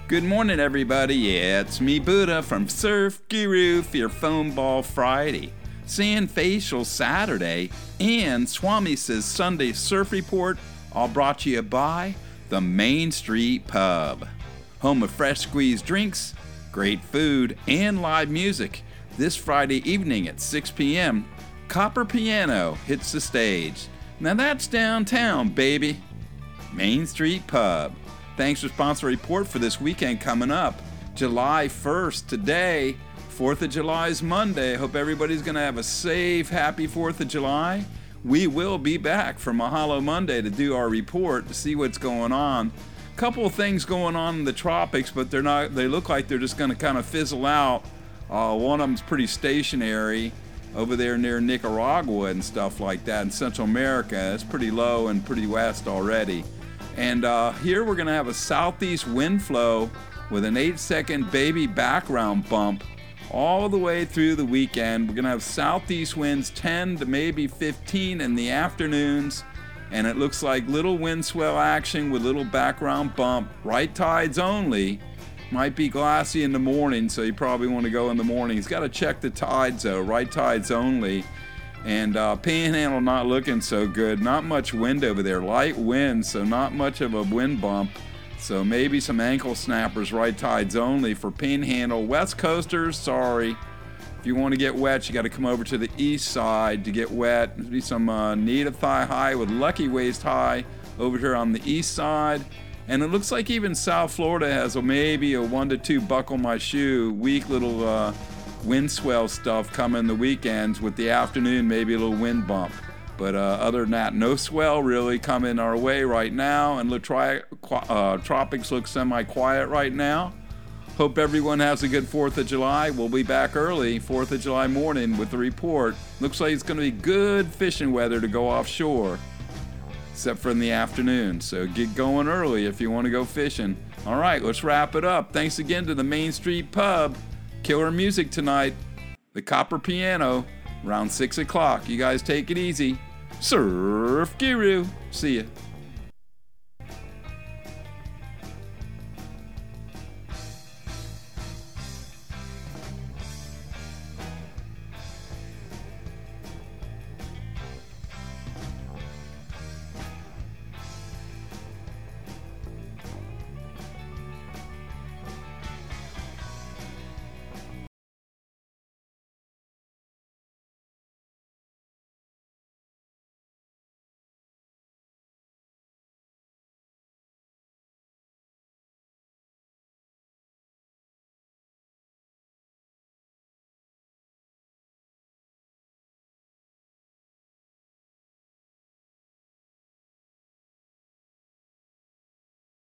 Good morning, everybody. Yeah, it's me, Buddha, from Surf Guru for your Foam Ball Friday, Sand Facial Saturday, and Swami Says Sunday Surf Report, all brought to you by the Main Street Pub, home of fresh squeezed drinks, great food, and live music. This Friday evening at 6 p.m., Copper Piano hits the stage. Now that's downtown, baby. Main Street Pub. Thanks for sponsor report for this weekend coming up. July 1st, today. 4th of July is Monday. Hope everybody's going to have a safe, happy 4th of July. We will be back for Mahalo Monday to do our report to see what's going on. Couple of things going on in the tropics, but they look like they're just going to kind of fizzle out. One of them's pretty stationary over there near Nicaragua and stuff like that in Central America. It's pretty low and pretty west already. And here we're going to have a southeast wind flow with an 8-second baby background bump all the way through the weekend. We're going to have southeast winds 10 to maybe 15 in the afternoons. And it looks like little wind swell action with little background bump. Right tides only. Might be glassy in the morning, so you probably want to go in the morning. He's got to check the tides, though. Right tides only. And Panhandle not looking so good. Not much wind over there. Light wind, so not much of a wind bump. So maybe some ankle snappers, right tides only for Panhandle. West Coasters, sorry. If you want to get wet, you got to come over to the east side to get wet. There'll be some native thigh high with lucky waist high over here on the east side. And it looks like even South Florida has maybe a 1 to 2 buckle my shoe, weak little wind swell stuff coming the weekends with the afternoon, maybe a little wind bump. But other than that, no swell really coming our way right now. And tropics look semi-quiet right now. Hope everyone has a good 4th of July. We'll be back early 4th of July morning with the report. Looks like it's going to be good fishing weather to go offshore, except for in the afternoon. So get going early if you want to go fishing. All right, let's wrap it up. Thanks again to the Main Street Pub. Killer music tonight. The Copper Piano, around 6 o'clock. You guys take it easy. Surf Guru. See ya.